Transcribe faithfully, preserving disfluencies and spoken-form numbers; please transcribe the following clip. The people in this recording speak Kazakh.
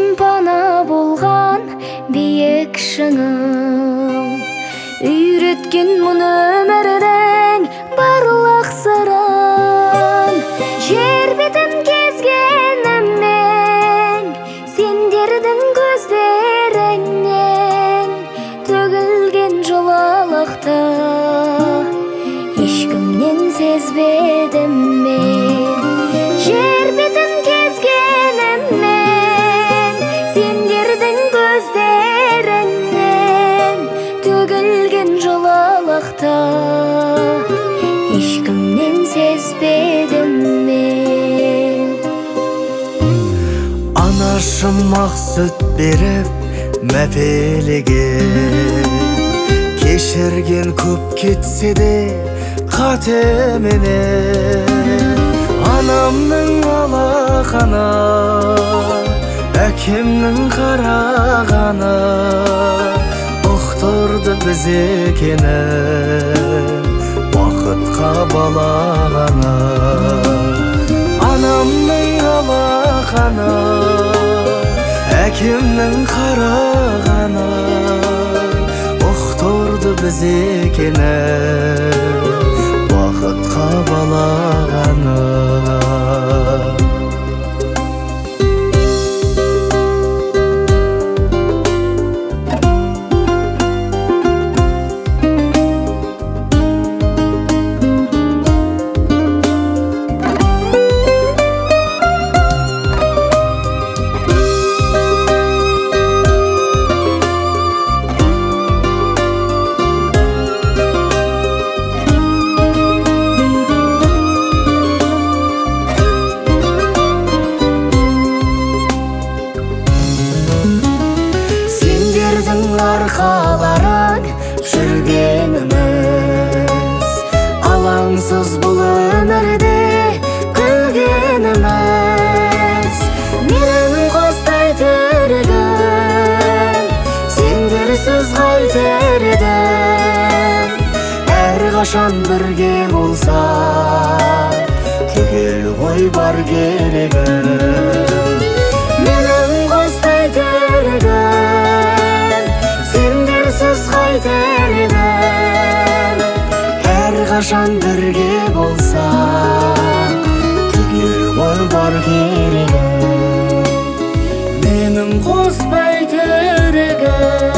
пана болған биік шыңым, үйреткен мұны өмірдің барлық сырын. Жер бетін кезгеніммен сендердің көздеріңнен төгілген жылылықты ешкімнен сезбедім мен. Жер бетін кезгеніммен сендердің көздеріңнен төгілген жылылықты ешкімнен сезбедім мен. Анашым ақ сүт беріп мәпелеген, кешірген көп кетсе де қатеменен. Анамның алақаны, әкемнің қарағаны ұқтырды біз екенін бақытқа балағаны. Анамның алақаны, әкемнің қарағаны ұқтырды біз екенін бақытқа балағаны. Арқаларын жүргеніміз, алаңсыз бұл өмірде күлгеніміз. Менің қостай тірегім, сендерсіз қайтер едім. Әрқашан бірге болса түгел ғой бар керегім. Менің қостай тірегім, сендерсіз қайтер едім. Әрқашан бірге болса түгел ғой бар керегім. Менің қоспай тірегім.